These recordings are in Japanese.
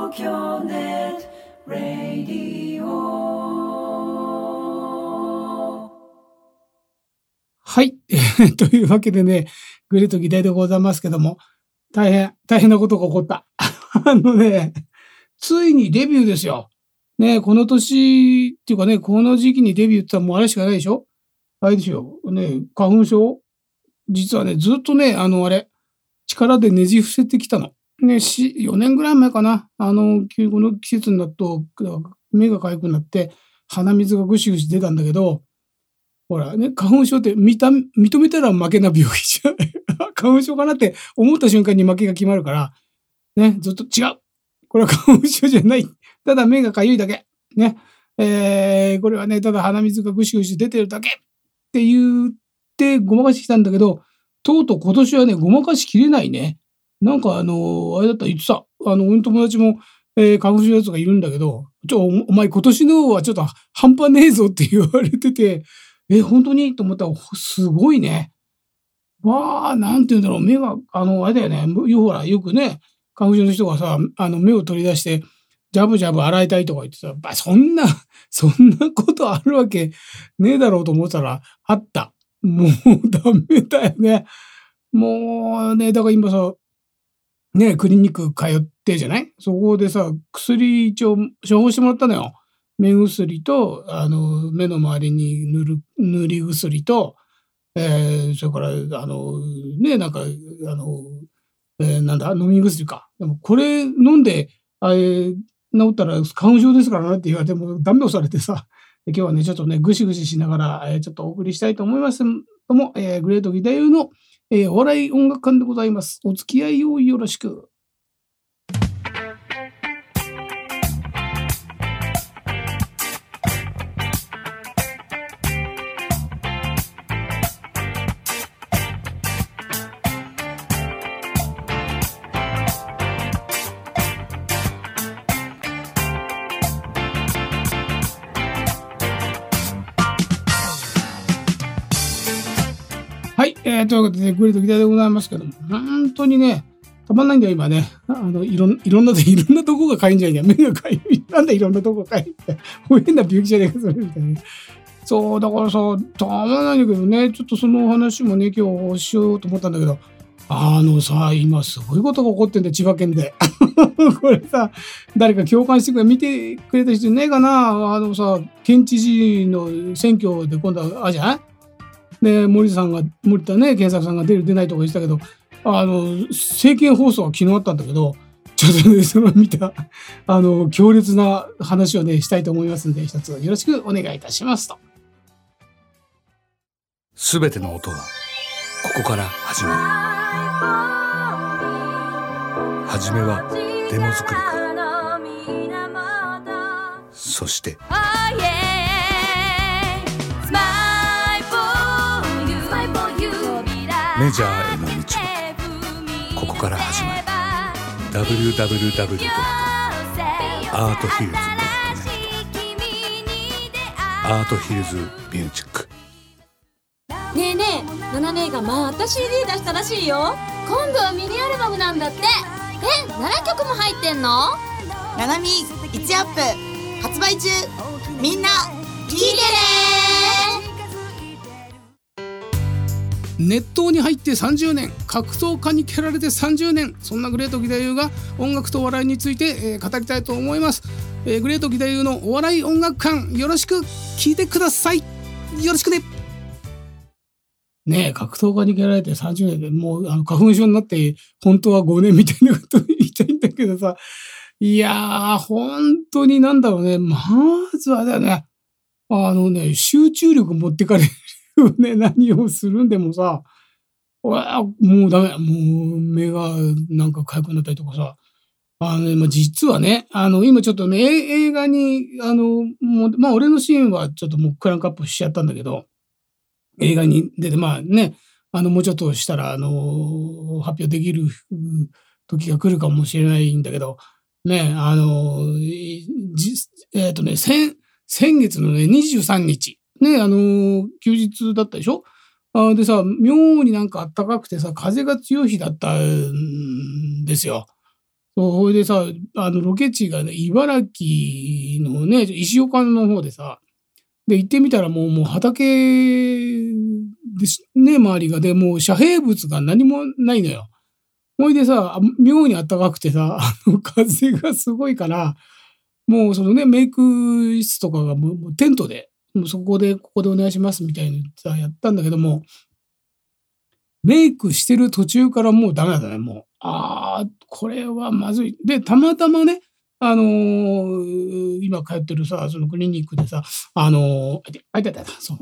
東京ネットラディオ。はい、というわけでね、グレート議題でございますけども、大変なことが起こった。ついにデビューですよ。ね、この年っていうかね、この時期にデビューって言ったらもうあれしかないでしょ。あれですよ。ね、花粉症実はね、ずっとね、力でねじ伏せてきたの。ね、4年ぐらい前かな。この季節になると、目が痒くなって、鼻水がぐしぐし出たんだけど、ほらね、花粉症って認めたら負けな病気じゃない。花粉症かなって思った瞬間に負けが決まるから、ね、ずっと違う。これは花粉症じゃない。ただ目が痒いだけ。ね。これはね、ただ鼻水がぐしぐし出てるだけって言ってごまかしてきたんだけど、とうとう今年はね、ごまかしきれないね。なんかあれだったら言ってた。俺の友達も、花粉症のやつがいるんだけど、お前今年のはちょっと半端ねえぞって言われてて、本当にと思ったら、すごいね。わあ、なんて言うんだろう、目が、あれだよね、ほら、よくね、花粉症の人がさ、目を取り出して、ジャブジャブ洗いたいとか言ってさ、そんなことあるわけねえだろうと思ったら、あった。もうダメだよね。もうね、だから今さ、ね、クリニック通ってじゃない？そこでさ、薬一応処方してもらったのよ。目薬と、目の周りに塗り薬と、それから、ね、なんか、なんだ、飲み薬か。でもこれ飲んで、治ったら花粉症ですからなって言われてもダメをされてさ、今日はね、ちょっとね、ぐしぐししながら、ちょっとお送りしたいと思います。どうも、グレートギターの、お笑い音楽館でございます。お付き合いをよろしく。はい、ということで、グレートギターでございますけども、本当にね、たまんないんだよ、今ね。いろんなとこがかゆいんじゃないんだよ。目がかゆい。なんだいろんなとこがかゆいって。変な病気じゃねえか、それみたいな。そう、だからさ、たまんないんだけどね、ちょっとその話もね、今日しようと思ったんだけど、今すごいことが起こってんだよ、千葉県で。これさ、誰か共感して見てくれた人いねえかな。県知事の選挙で今度は、じゃないで、森田ね、健作さんが出ないとか言ってたけど、政見放送は昨日あったんだけど、ちょっとね、その見た、強烈な話をね、したいと思いますんで、一つよろしくお願いいたしますと。 すべての音は、ここから始まる。はじめは、デモ作りか。そして、メジャーへの道はここから始まる。 www.arthhills.net アートヒルズミュージック。 ねえねえ、ナナ姉がまた CD 出したらしいよ。今度はミニアルバムなんだって。7曲も入ってんの？ ナナミ1アップ発売中。みんな聴いてね。 熱湯に入って30年、格闘家に蹴られて30年、そんなグレート義太夫が音楽とお笑いについて、語りたいと思います。グレート義太夫のお笑い音楽館、よろしく聞いてください。よろしくね。ねえ、格闘家に蹴られて30年で、もう花粉症になって本当は5年みたいなこと言いたいんだけどさ、いやー本当になんだろうね。まずはだよね、集中力持ってかれるね、何をするんでもさ、もうダメ。もう目がなんか痒くなったりとかさ。実はね、今ちょっとね、映画に、俺のシーンはちょっともうクランクアップしちゃったんだけど、映画に出て、もうちょっとしたら、発表できる時が来るかもしれないんだけど、ね、先月のね、23日、ね、休日だったでしょ。でさ、妙になんか暖かくてさ、風が強い日だったんですよ。 それでさ、ロケ地がね、茨城のね、石岡の方でさ、で、行ってみたらもう畑ですね、周りが。で、もう遮蔽物が何もないのよ。ほいでさ、妙に暖かくてさ、風がすごいから、もうそのね、メイク室とかがもうテントで、もうここでお願いしますみたいにさ、やったんだけども、メイクしてる途中からもうダメだね、もう。これはまずい。で、たまたまね、今通ってるさ、そのクリニックでさ、そう、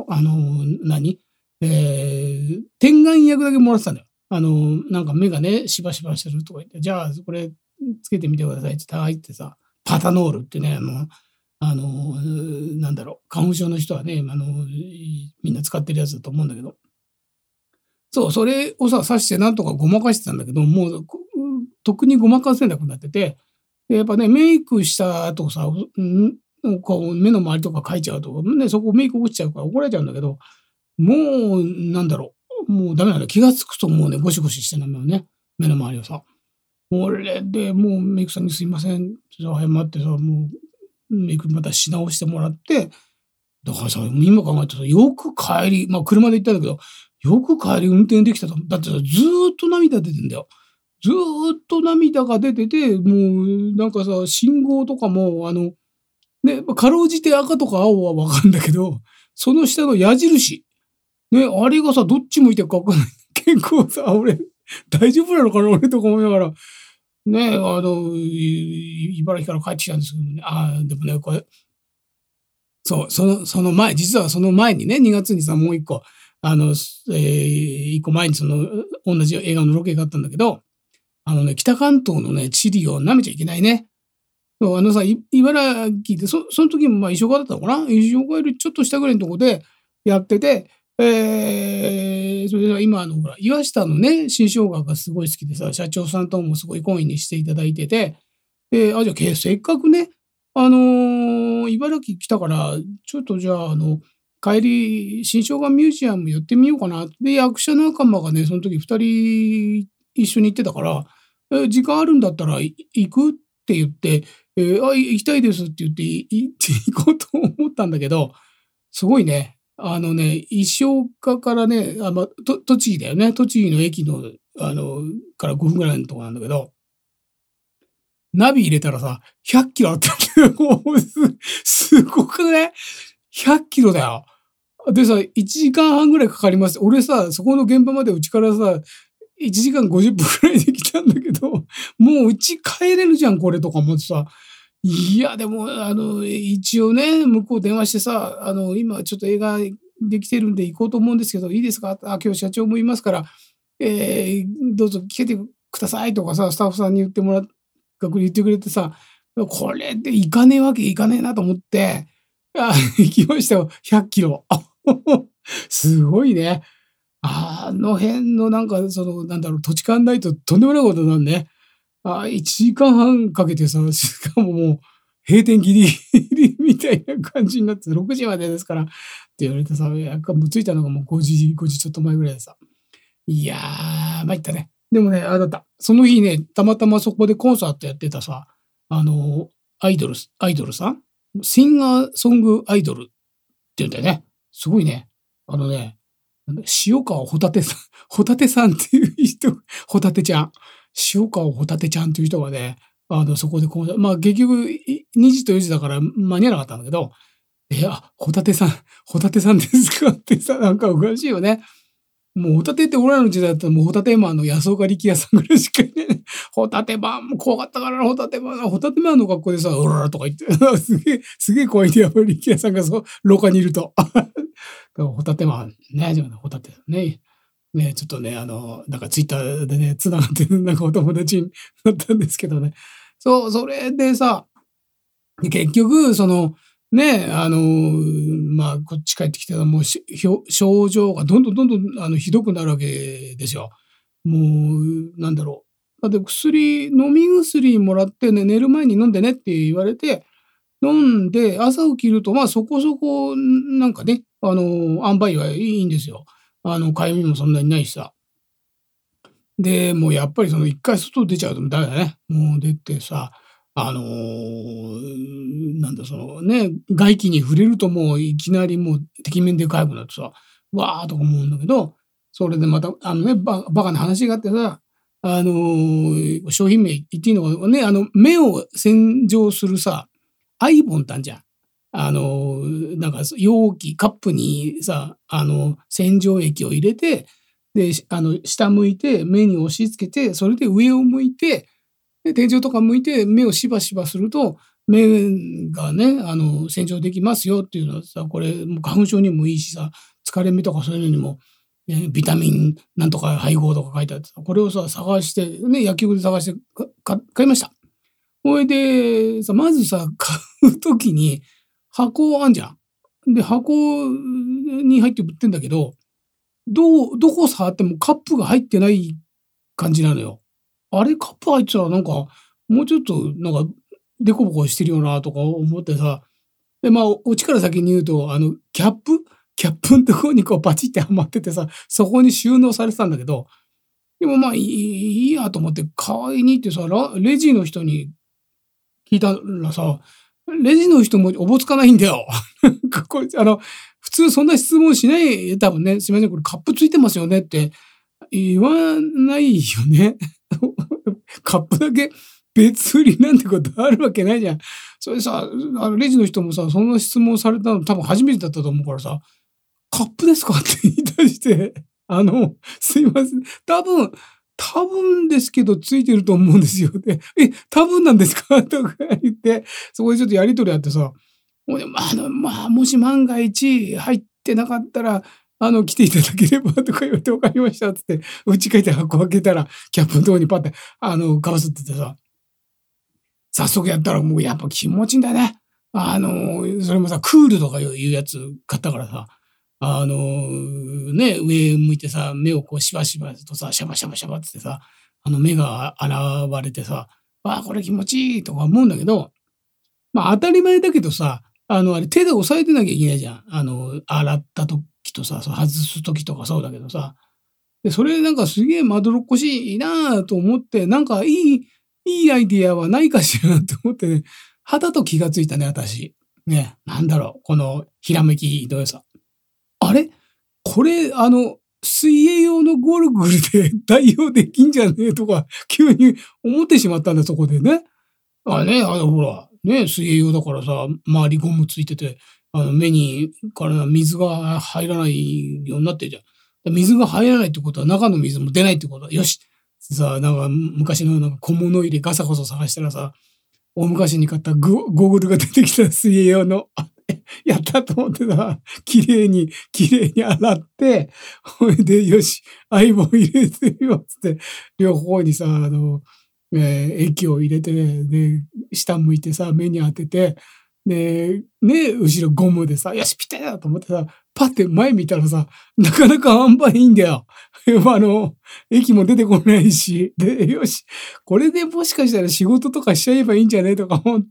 点眼薬だけもらってたんだよ。なんか目がね、しばしばしてるとか言って、じゃあ、これつけてみてくださいって言ってさ、パタノールってね、なんだろう、花粉症の人はね、みんな使ってるやつだと思うんだけど、そう、それをさ、刺してなんとかごまかしてたんだけど、もう、特にごまかせなくなってて、でやっぱね、メイクした後さ、こう目の周りとか描いちゃうと、ね、そこメイク落ちちゃうから怒られちゃうんだけど、もう、なんだろう、もうダメなんだ。気がつくともうね、ゴシゴシしてんだよね、目の周りをさ。これでもうメイクさんにすいません、謝ってさ、もうメイクまたし直してもらって、だからさ、今考えたらよく帰り、まあ車で行ったんだけど、よく帰り運転できたと。だってさ、ずーっと涙出てんだよ。ずーっと涙が出てて、もうなんかさ、信号とかも、ね、かろうじて赤とか青はわかるんだけど、その下の矢印。ね、あれがさ、どっち向いてるかわかんない。結構さ、俺、大丈夫なのかな俺とか思いながら。ね、茨城から帰ってきたんですけどね。でもね、これ、そう、その前、実はその前にね、2月にさ、もう一個、一個前に同じ映画のロケがあったんだけど、北関東のね、地理を舐めちゃいけないね。そうさ、茨城で、その時もまあ石岡だったのかな、石岡よりちょっと下ぐらいのとこでやってて、それで今ほら、岩下のね、新生姜がすごい好きでさ、社長さんともすごい懇意にしていただいてて、じゃあ、せっかくね、茨城来たから、ちょっとじゃあ、帰り、新生姜ミュージアム寄ってみようかな。で、役者仲間がね、その時2人一緒に行ってたから、時間あるんだったら行くって言って、行きたいですって言って行こうと思ったんだけど、すごいね。石岡からね、栃木だよね。栃木の駅の、から5分ぐらいのとこなんだけど、ナビ入れたらさ、100キロあったんだよ。すごくね。100キロだよ。でさ、1時間半ぐらいかかります。俺さ、そこの現場までうちからさ、1時間50分くらいで来たんだけど、もううち帰れるじゃん、これとか思ってさ。いや、でも、一応ね、向こう電話してさ、今ちょっと映画できてるんで行こうと思うんですけど、いいですか？今日社長もいますから、どうぞ来てくださいとかさ、スタッフさんに言ってくれてさ、これで行かねえわけいかねえなと思って、行きましたよ、100キロ。すごいね。辺のなんか、なんだろう、土地勘ないととんでもないことなんね。1時間半かけてさ、しかももう、閉店ギリギリみたいな感じになって、6時までですから、って言われてさ、着いたのがもう5時ちょっと前ぐらいでさ。いやー、参ったね。でもね、だった。その日ね、たまたまそこでコンサートやってたさ、アイドルさんシンガーソングアイドルって言うんだよね。すごいね。塩川ホタテさんっていう人、ホタテちゃん。塩川ホタテちゃんっていう人がね、そこでまあ結局2時と4時だから間に合わなかったんだけど、ホタテさんですかってさ、なんかおかしいよね。もうホタテって俺らの時代だったらもうホタテマンの安岡力也さんぐらいしかいないね。ホタテマンも怖かったからな、ホタテマンの格好でさ、オララとか言って、すげえ怖いんだよ、力也さんが廊下にいると。ホタテマンね、ホタテね。ね、ちょっとね、なんかツイッターでね、繋がってる、なんかお友達になったんですけどね。そう、それでさ、結局、ね、まあ、こっち帰ってきたらもう症状がどんどんひどくなるわけですよ。もう、なんだろう。だって飲み薬もらってね、寝る前に飲んでねって言われて、飲んで、朝起きると、まあそこそこ、なんかね、塩梅はいいんですよ。かゆみもそんなにないしさ。 で、もうやっぱりその一回外出ちゃうとダメだね。もう出てさ、なんだそのね、外気に触れるともういきなりもうてきめんでかくなってさ、わーとか思うんだけど、それでまたバカな話があってさ、商品名言っていいのかね、目を洗浄するさ、アイボンってあんじゃん。なんか容器、カップにさ、洗浄液を入れて、で、下向いて、目に押し付けて、それで上を向いて、で天井とか向いて、目をしばしばすると、目がね、洗浄できますよっていうのはさ、これ、もう花粉症にもいいしさ、疲れ目とかそういうのにも、ビタミンなんとか配合とか書いてあってさ、これをさ、探して、ね、薬局で探して買いました。それで、さ、まずさ、買うときに、箱あんじゃん。で、箱に入って売ってんだけど、どこ触ってもカップが入ってない感じなのよ。あれ、カップ入ってたらなんか、もうちょっとなんか、デコボコしてるよなとか思ってさ。で、まあ、オチから先に言うと、キャップのところにこうパチってはまっててさ、そこに収納されてたんだけど、でもまあいいやと思って買いに行ってさ、レジの人に聞いたらさ、レジの人もおぼつかないんだよ。これ普通そんな質問しない、多分ね、すみません、これカップついてますよねって言わないよね。カップだけ別売りなんてことあるわけないじゃん。それさ、レジの人もさ、そんな質問されたの多分初めてだったと思うからさ、カップですかって言い出して、すいません。多分ですけどついてると思うんですよ。で、多分なんですかとか言って、そこでちょっとやりとりあってさ、もし万が一入ってなかったら、来ていただければとか言われて分かりましたっつって、家帰って箱開けたら、キャップのとこにパッて、かぶせててさ、早速やったらもうやっぱ気持ちいいんだね。それもさ、クールとかいうやつ買ったからさ、ね、上向いてさ、目をこうしばしばとさ、シャバシャバシャバってさ、目が現れてさ、これ気持ちいいとか思うんだけど、まあ当たり前だけどさ、あれ手で押さえてなきゃいけないじゃん。洗った時とさ、外す時とかそうだけどさ。で、それなんかすげえまどろっこしいなと思って、なんかいいアイディアはないかしらと思ってね、肌と気がついたね、私。ね、なんだろう、このひらめきの良さ。あれこれ、水泳用のゴーグルで代用できんじゃねえとか、急に思ってしまったんだ、そこでね。ほら、ね、水泳用だからさ、周りゴムついてて、目にから水が入らないようになってるじゃん。水が入らないってことは中の水も出ないってことは、よしさあ、なんか昔のなんか小物入れガサゴソ探したらさ、大昔に買ったゴーグルが出てきた水泳用の、やったと思ってさ、綺麗に洗って、ほいで、よし、アイボン入れてるよ、つって、両方にさ、液を入れて、で、下向いてさ、目に当てて、で、ね、後ろゴムでさ、よし、ぴったりだと思ってさ、パッて前見たらさ、なかなか塩梅いいんだよ。液も出てこないし、で、よし、これでもしかしたら仕事とかしちゃえばいいんじゃねとか思って、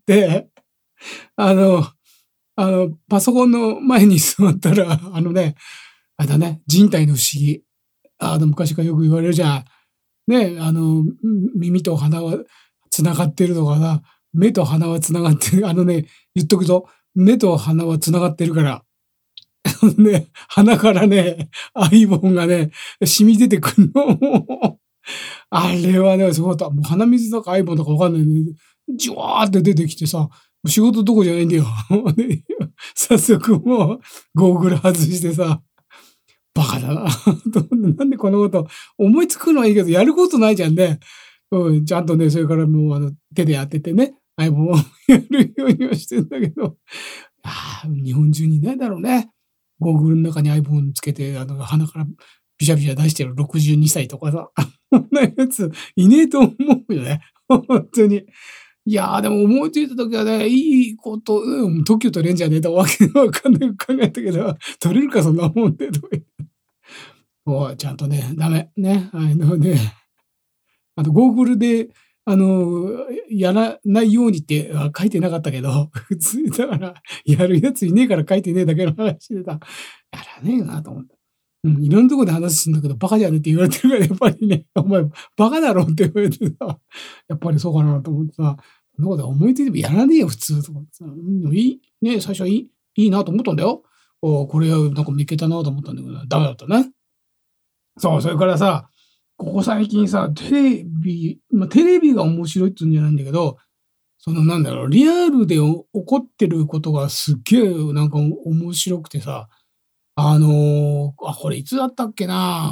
パソコンの前に座ったら、あれだね、人体の不思議。昔からよく言われるじゃん。ね、耳と鼻は繋がってるとかさ、目と鼻は繋がってる。言っとくと、目と鼻は繋がってるから。ね、鼻からね、アイボンがね、染み出てくるの。あれはね、すごかった。もう鼻水とかアイボンとかわかんないのに、ジュワーって出てきてさ、仕事どこじゃないんだよ。早速もう、ゴーグル外してさ、バカだな。なんでこのこと思いつくのはいいけど、やることないじゃんね。ちゃんとね、それからもう手で当ててね、アイボンをやるようにはしてんだけど、日本中にいないだろうね。ゴーグルの中にアイボンつけて、鼻からビシャビシャ出してる62歳とかさ、そんなやついねえと思うよね。本当に。いやでも思いついた時はね、いいこと、特許取れんじゃねえとわけわかんない考えたけど、取れるかそんなもんで、とか言って。ちゃんとね、ダメ。ね。ゴーグルで、やらないようにって書いてなかったけど、普通だから、やるやついねえから書いてねえだけの話でさ、やらねえなと思って。 いろんなところで話すんだけど、バカじゃねって言われてるから、やっぱりね、お前、バカだろって言われてさ、やっぱりそうかなと思ってさ、そんなこと思いついてもやらねえよ、普通とかさ、いい、ね、最初はいいなと思ったんだよ。これはなんか見っけたなと思ったんだけど、ダメだったね。そう、それからさ、ここ最近さ、テレビが面白いって言うんじゃないんだけど、なんだろう、リアルで起こってることがすっげえなんか面白くてさ、これいつだったっけな、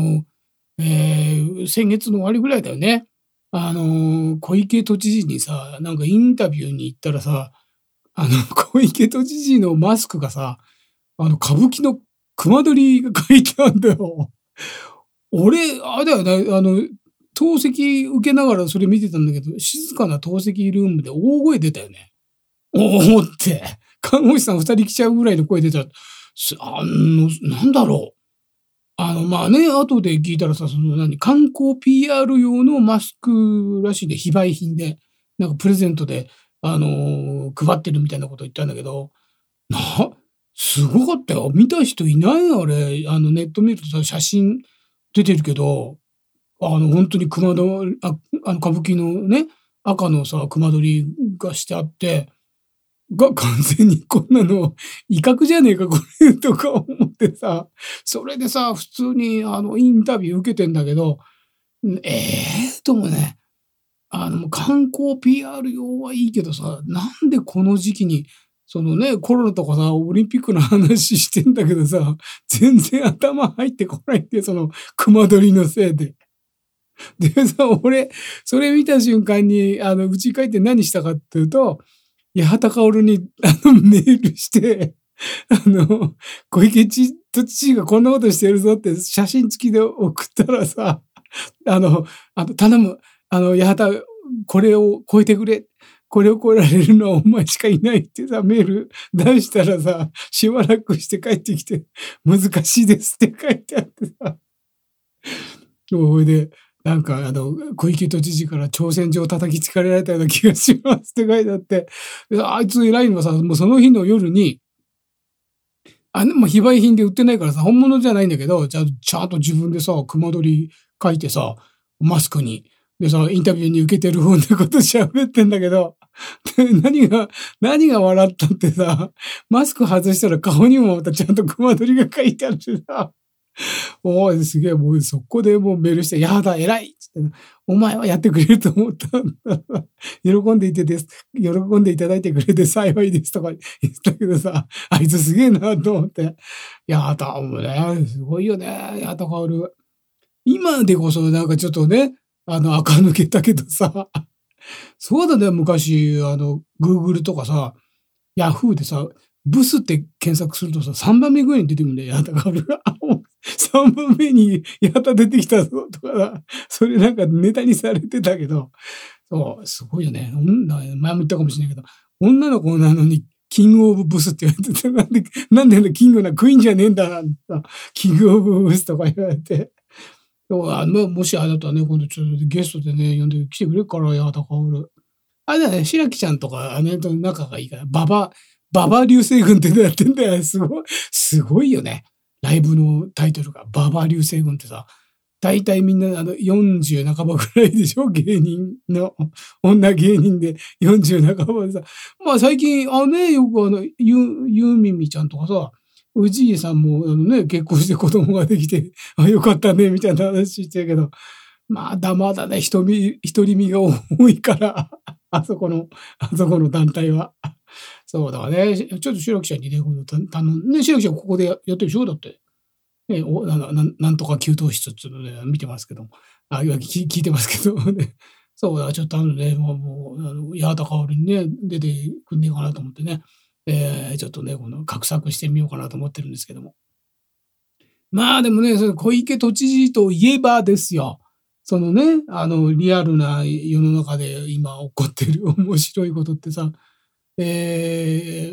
先月の終わりぐらいだよね。小池都知事にさ、なんかインタビューに行ったらさ、小池都知事のマスクがさ、歌舞伎の熊取が書いてあるんだよ。俺、あれだよね、透析受けながらそれ見てたんだけど、静かな透析ルームで大声出たよね。おーって。看護師さん2人来ちゃうぐらいの声出た。なんだろう。まあね、後で聞いたらさ、観光 PR 用のマスクらしいで、非売品で、なんかプレゼントで、配ってるみたいなこと言ったんだけど、すごかったよ。見た人いないあれ。ネット見るとさ、写真出てるけど、本当に歌舞伎のね、赤のさ、熊取がしてあって、完全にこんなの、威嚇じゃねえか、これ、とか思ってさ、それでさ、普通にインタビュー受けてんだけど、ともね、観光 PR 用はいいけどさ、なんでこの時期に、コロナとかさ、オリンピックの話してんだけどさ、全然頭入ってこないって、熊取のせいで。でさ、俺、それ見た瞬間に、家帰って何したかっていうと、八幡薫に、メールして、小池都知事がこんなことしてるぞって写真付きで送ったらさ、頼む、八幡、これを超えてくれ。これを超えられるのはお前しかいないってさ、メール出したらさ、しばらくして帰ってきて、難しいですって書いてあってさ。それで、なんか小池都知事から挑戦状を叩きつかれられたような気がしますって書いてあって、あいつ偉いのはさ、もうその日の夜に、非売品で売ってないからさ、本物じゃないんだけど、ちゃんと自分でさ、熊取書いてさ、マスクに。でさ、インタビューに受けてる方のこと喋ってんだけど、何が笑ったってさ、マスク外したら顔にもまたちゃんと熊取が書いてあってさ、おい、すげえ、もうそこでもうメールして、やだ、偉いっつって、お前はやってくれると思ったんだ。喜んでいただいてくれて幸いですとか言ったけどさ、あいつすげえなと思って。やだ、もうね、すごいよね、やだ、薫。今でこそなんかちょっとね、垢抜けたけどさ、そうだね、昔、Google とかさ、Yahoo でさ、ブスって検索するとさ、3番目ぐらいに出てくるんだよ、八幡薫が。3番目に八幡出てきたぞとかさ、それなんかネタにされてたけど、そう、すごいよね。前も言ったかもしれないけど、女の子なのに、キングオブブスって言われてて、なんでキングなクイーンじゃねえんだなんてさ、キングオブブスとか言われて。もしあれだったらね、今度ちょっとゲストでね、呼んで来てくれるから、八幡薫。あれだね、白木ちゃんとかね、と仲がいいから、ババ流星群ってやってんだよ。すごいよね。ライブのタイトルが、ババ流星群ってさ、大体みんな40半ばぐらいでしょ、芸人の、女芸人で40半ばでさ。まあ最近、よくゆみみちゃんとかさ、氏家さんも結婚して子供ができて、よかったね、みたいな話してるけど、まだね、独り身が多いから、あそこの団体は。そうだからね、ちょっと白木ちゃんにね、頼んで、白木ちゃんここでやってるでしょだって。ね、なんとか給湯室っていうので見てますけど、聞いてますけどね。そうだ、ちょっとね、もう、八幡薫にね、出てくんねえかなと思ってね。ちょっとね、画策してみようかなと思ってるんですけども。まあでもね、小池都知事といえばですよ。リアルな世の中で今起こってる面白いことってさ、3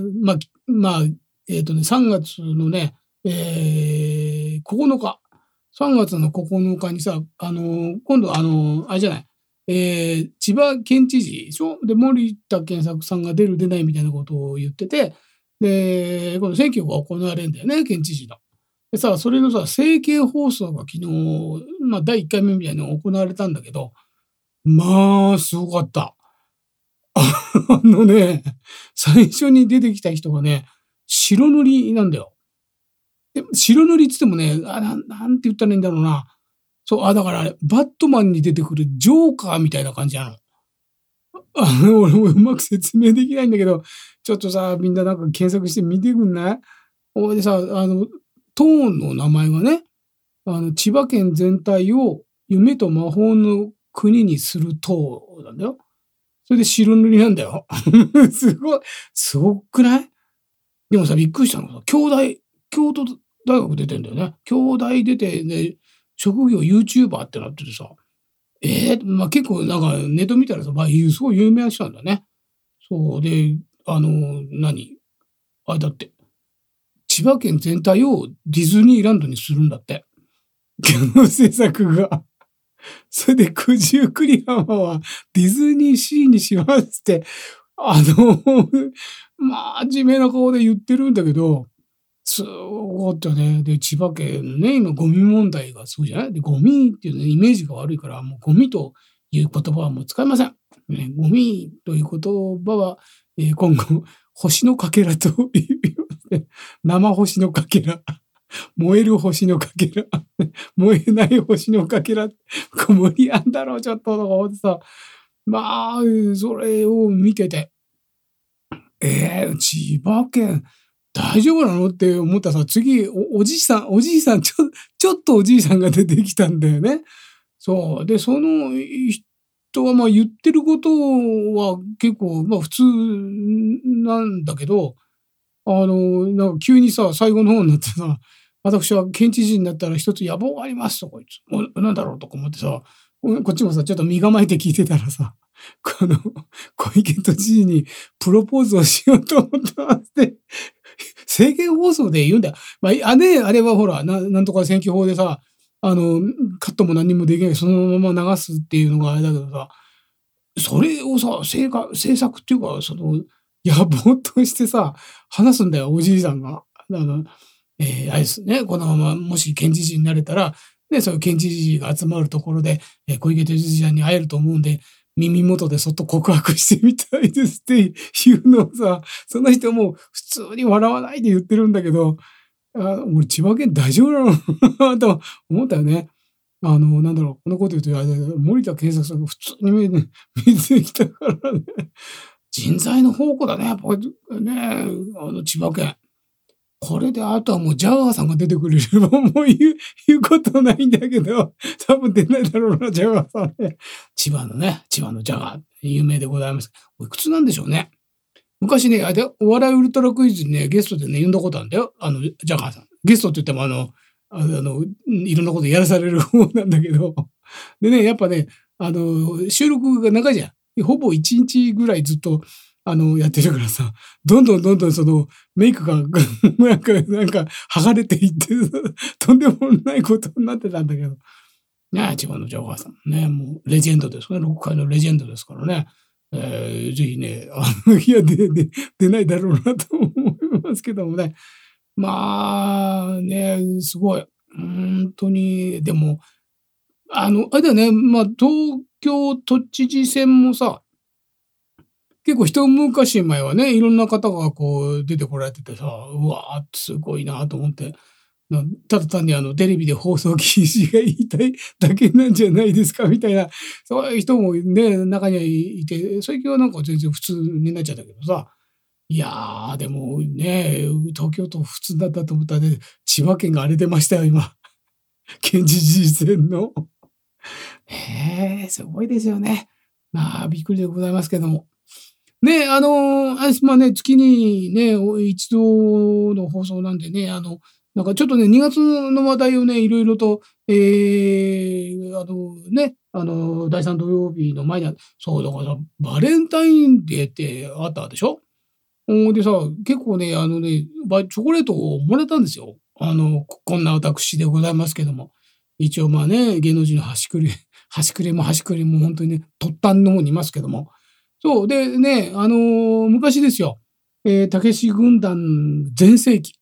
月のね、9日。3月の9日にさ、今度あれじゃない。千葉県知事でしょで、森田健作さんが出る出ないみたいなことを言ってて、で、この選挙が行われるんだよね、県知事の。 でさ、それのさ、整形放送が昨日、第1回目みたいなのが行われたんだけど、まあ、すごかった。最初に出てきた人がね、白塗りなんだよ。で白塗りっつってもね、なんて言ったらいいんだろうな。そう、だからあれ、バットマンに出てくるジョーカーみたいな感じなの。俺もうまく説明できないんだけど、ちょっとさ、みんななんか検索して見てくんない？ほいでさ、トーンの名前がね、千葉県全体を夢と魔法の国にするトーなんだよ。それで白塗りなんだよ。すごくない？でもさ、びっくりしたのがさ、京都大学出てんだよね。京大出てね、職業 YouTuber ってなっててさ、結構なんかネット見たらさ、すごい有名な人なんだね。そうで、だって、千葉県全体をディズニーランドにするんだって。この制作が。それで九十九里浜はディズニーシーにしますって、真面目な顔で言ってるんだけど、すごかったね。で、千葉県ね、今ゴミ問題がそうじゃない？で、ゴミっていうね、イメージが悪いから、もうゴミという言葉はもう使いません。ね、ゴミという言葉は、今後、星のかけらと言いますね。生星のかけら。燃える星のかけら。燃えない星のかけら。無理やんだろう、ちょっととか思ってさ。それを見てて。千葉県、大丈夫なのって思ったさ、次、おじいさん、ちょっとおじいさんが出てきたんだよね。そう。で、その人は言ってることは結構普通なんだけど、なんか急にさ、最後の方になってさ、私は県知事になったら一つ野望がありますとか言って、なんだろうとか思ってさ、こっちもさ、ちょっと身構えて聞いてたらさ、小池都知事にプロポーズをしようと思ってますって、政見放送で言うんだよ。あれはほら、なんとか選挙法でさ、カットも何もできない、そのまま流すっていうのがあれだけどさ、それをさ、政策っていうか、野望としてさ、話すんだよ、おじいさんが。あれですね、このままもし県知事になれたら、ね、そういう県知事が集まるところで、小池都知事に会えると思うんで、耳元でそっと告白してみたいですっていうのをさ、その人も普通に笑わないで言ってるんだけど、俺千葉県大丈夫なのと思ったよね。なんだろう、このこと言うと、森田健作さんが普通に見てきたからね。人材の宝庫だね、やっぱりね、千葉県。これであとはもうジャガーさんが出てくれればもう言うことないんだけど、多分出ないだろうな、ジャガーさんね。千葉のジャガー、有名でございます。いくつなんでしょうね。昔ね、お笑いウルトラクイズにね、ゲストでね、呼んだことあるんだよ。ジャガーさん。ゲストって言ってもいろんなことやらされる方なんだけど。でね、やっぱね、収録が長いじゃん。ほぼ1日ぐらいずっと、やってるからさ、どんどんメイクが、なんか、剥がれていって、とんでもないことになってたんだけど。ねえ、千葉のジャガーさん。ね、もう、レジェンドですね。6回のレジェンドですからね。ぜひね、出ないだろうなと思いますけどもね。すごい。本当に、でも、あれだよね、東京都知事選もさ、結構一昔前はね、いろんな方がこう出てこられててさ、うわーすごいなと思って、ただ単にテレビで放送禁止が言いたいだけなんじゃないですかみたいな、そういう人もね、中にはいて、最近はなんか全然普通になっちゃったけどさ、いやー、でもね、東京都普通だったと思ったらね、千葉県が荒れてましたよ、今。県知事選の。すごいですよね。びっくりでございますけども。ね、月にね、一度の放送なんでね、なんかちょっとね、2月の話題をね、いろいろと、第3土曜日の前に、そう、だからさ、バレンタインデーってあったでしょ？でさ、結構ね、チョコレートをもらったんですよ。こんな私でございますけども。一応芸能人の端くれも本当にね、突端の方にいますけども。そう。でね、昔ですよ。たけし軍団全盛期。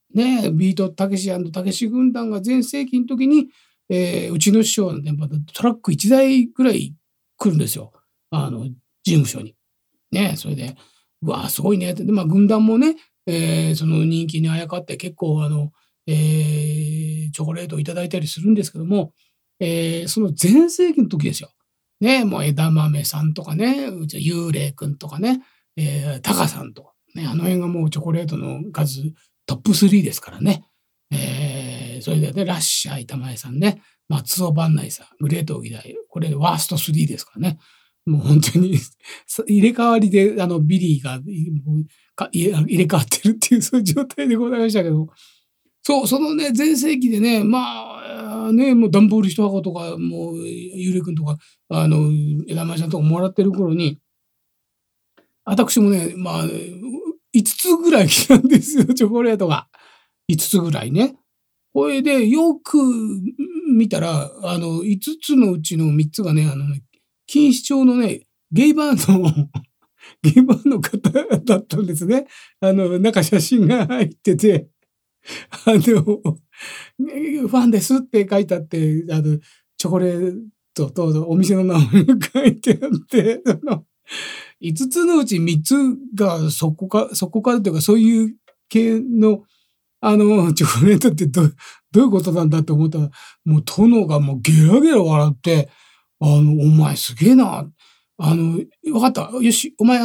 ね、ビートたけし&たけし軍団が全盛期の時に、うちの師匠のね、またトラック1台ぐらい来るんですよ。事務所に。ね、それで、うわ、すごいねって。で、軍団もね、その人気にあやかって結構チョコレートをいただいたりするんですけども、その全盛期の時ですよ。ね、もう枝豆さんとかね、幽霊くんとかね、タカさんとか、ね、あの辺がもうチョコレートの数トップ3ですからね。それでね、ラッシャー板前さんね、松尾伴内さん、グレート議題、これワースト3ですからね。もう本当に入れ替わりでビリーが入れ替わってるっていうそういう状態でございましたけど、そう、そのね、全盛期でね、もう段ボール一箱とか、もう、ゆうれいくんとか、枝前さんとかもらってる頃に、私もね、5つぐらい来たんですよ、チョコレートが。5つぐらいね。これで、よく見たら、5つのうちの3つがね、錦糸町のね、ゲイバーの方だったんですね。中写真が入ってて、ファンですって書いてあって、チョコレートとお店の名前が書いてあって、5つのうち3つがそこからというか、そういう系の、チョコレートってどういうことなんだって思ったら、もう殿がもうゲラゲラ笑って、お前すげえな。わかった。よし、お前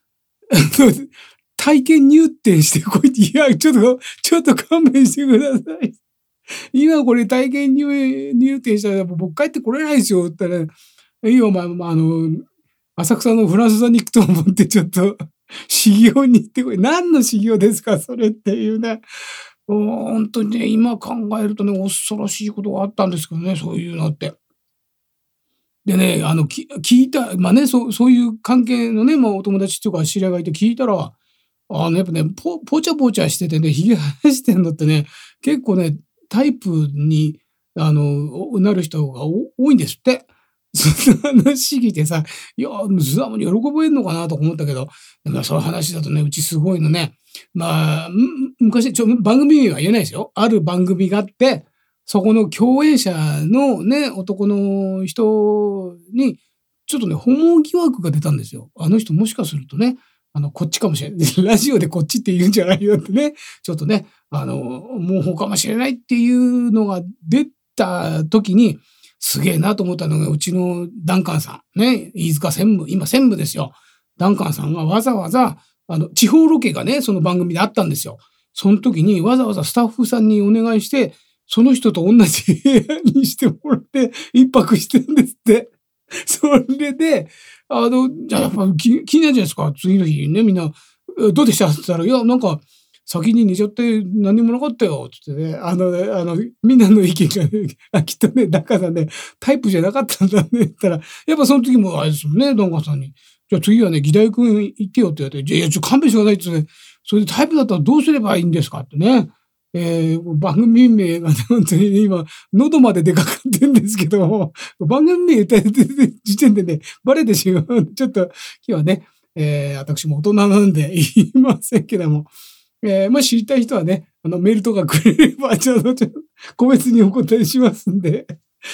体験入店してこいって、いや、ちょっと勘弁してください。今これ体験入店したら僕帰ってこれないですよ。って言ったら、いいよ、お前、浅草のフランス座に行くと思ってちょっと修行に行ってこい。何の修行ですか、それっていうね。本当にね、今考えるとね、恐ろしいことがあったんですけどね、そういうのって。でね、聞いた、ね、そういう関係のね、お友達とか知り合いがいて聞いたら、やっぱね、ぽちゃぽちゃしててね、ひげ生やしてんのってね、結構ね、タイプに、なる人が多いんですって。そんな話聞いてさ、いや、ズダムに喜べんのかなと思ったけど、そういう話だとね、うちすごいのね。昔、番組名は言えないですよ。ある番組があって、そこの共演者のね、男の人に、ちょっとね、ホモ疑惑が出たんですよ。あの人もしかするとね、こっちかもしれない。ラジオでこっちって言うんじゃないよってね。ちょっとね、もうかもしれないっていうのが出た時に、すげえなと思ったのが、うちのダンカンさん。ね、飯塚専務、今専務ですよ。ダンカンさんがわざわざ、地方ロケがね、その番組であったんですよ。その時にわざわざスタッフさんにお願いして、その人と同じ部屋にしてもらって一泊してるんですって。それで、じゃあやっぱ気になるじゃないですか。次の日ね、みんな、どうでしたって言ったら、いや、なんか、先に寝ちゃって何もなかったよ。つってね、みんなの意見がね、きっとね、ダンカンさんね、タイプじゃなかったんだね。って言ったら、やっぱその時もあれですよね、ダンカンさんに。じゃあ次はね、議題君行ってよって言われて、いや、勘弁してくださいって言って、ね、それでタイプだったらどうすればいいんですかってね。番組名が、ね、本当に、ね、今、喉まで出かかってるんですけども、番組名言った時点でね、バレてしまう。ちょっと、今日はね、私も大人なんで言いませんけども、知りたい人はね、メールとかくれれば、ちょっと個別にお答えしますんで。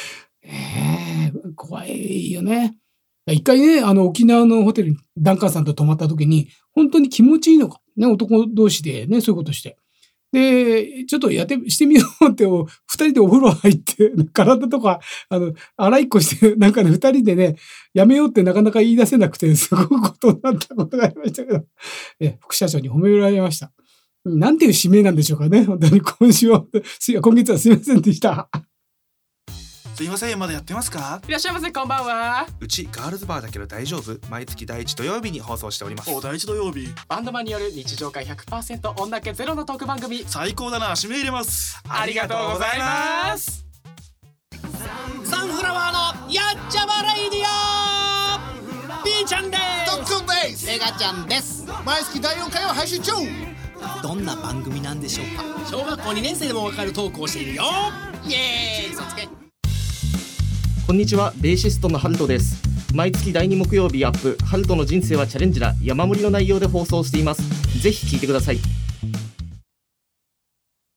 怖いよね。一回ね、沖縄のホテルにダンカンさんと泊まった時に、本当に気持ちいいのか。ね、男同士でね、そういうことして。で、ちょっとしてみようって、二人でお風呂入って、体とか、洗いっこして、なんかね、二人でね、やめようってなかなか言い出せなくて、すごいことになったことがありましたけど、副社長に褒められました。なんていう指名なんでしょうかね。本当に今月はすいませんでした。 すいません、まだやってますか？ いらっしゃいませ、こんばんは。 うちガールズバーだけど大丈夫？毎月第1土曜日に放送しております。 第1土曜日。バンドマンによる日常会 100% 女気ゼロのトーク番組。 最高だな、指名入れます。 ありがとうございます。 サンフラワーのやっちゃまレイディオ。ピーちゃんです。 ドックンです。 メガちゃんです。 毎月第4回を配信中。 どんな番組なんでしょうか。小学校2年生でもわかるトークをしているよ。イエーイ。嘘つけ。 こんにちは、ベーシストのハルトです。毎月第2木曜日アップ、ハルトの人生はチャレンジだ、山盛りの内容で放送しています。ぜひ聞いてください。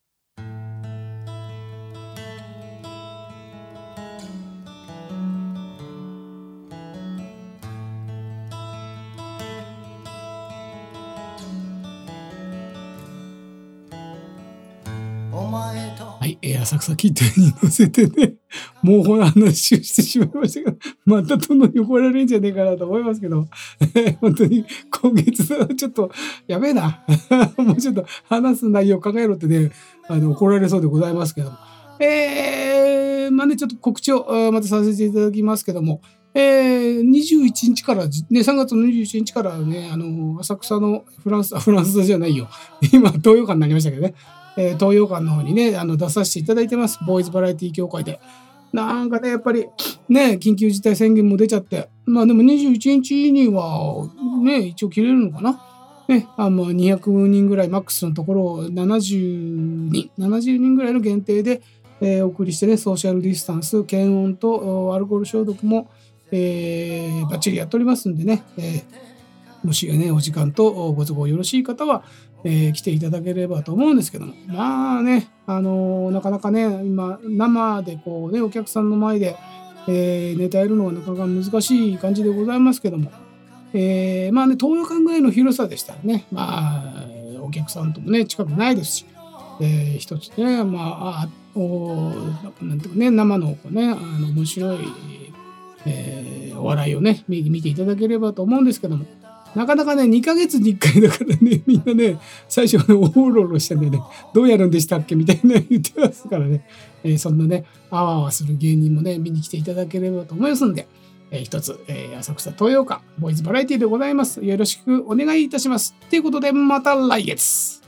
はい、浅草キッドに乗せてね、もう話をしてしまいましたけど、また殿に怒られるんじゃねえかなと思いますけど、本当に今月ちょっとやべえな。もうちょっと話す内容考えろってね、怒られそうでございますけども。まあね、ちょっと告知をまたさせていただきますけども、21日から、ね、3月の21日からね、浅草のフランス座じゃないよ。今、東洋館になりましたけどね。東洋館の方にね、出させていただいてます。ボーイズバラエティ協会で。なんかね、やっぱり、ね、緊急事態宣言も出ちゃって、まあでも21日には、ね、一応切れるのかな。ね、200人ぐらいマックスのところを70人ぐらいの限定で、お送りしてね、ソーシャルディスタンス、検温とアルコール消毒も、バッチリやっておりますんでね、もしね、お時間とご都合よろしい方は、来ていただければと思うんですけども、まあね、なかなかね、今、生でこうね、お客さんの前で、ネタやるのはなかなか難しい感じでございますけども、まあね、東洋館ぐらいの広さでしたらね、まあ、お客さんともね、近くないですし、一つね、まあ、なんていうかね、生のね、面白い、お笑いをね、見ていただければと思うんですけども、なかなかね、2ヶ月に1回だからね、みんなね、最初はね、おろおろしてんでね、どうやるんでしたっけみたいな言ってますからね、そんなね、あわあわする芸人もね、見に来ていただければと思いますんで、一つ、浅草東洋館ボーイズバラエティでございます。よろしくお願いいたします。ということで、また来月。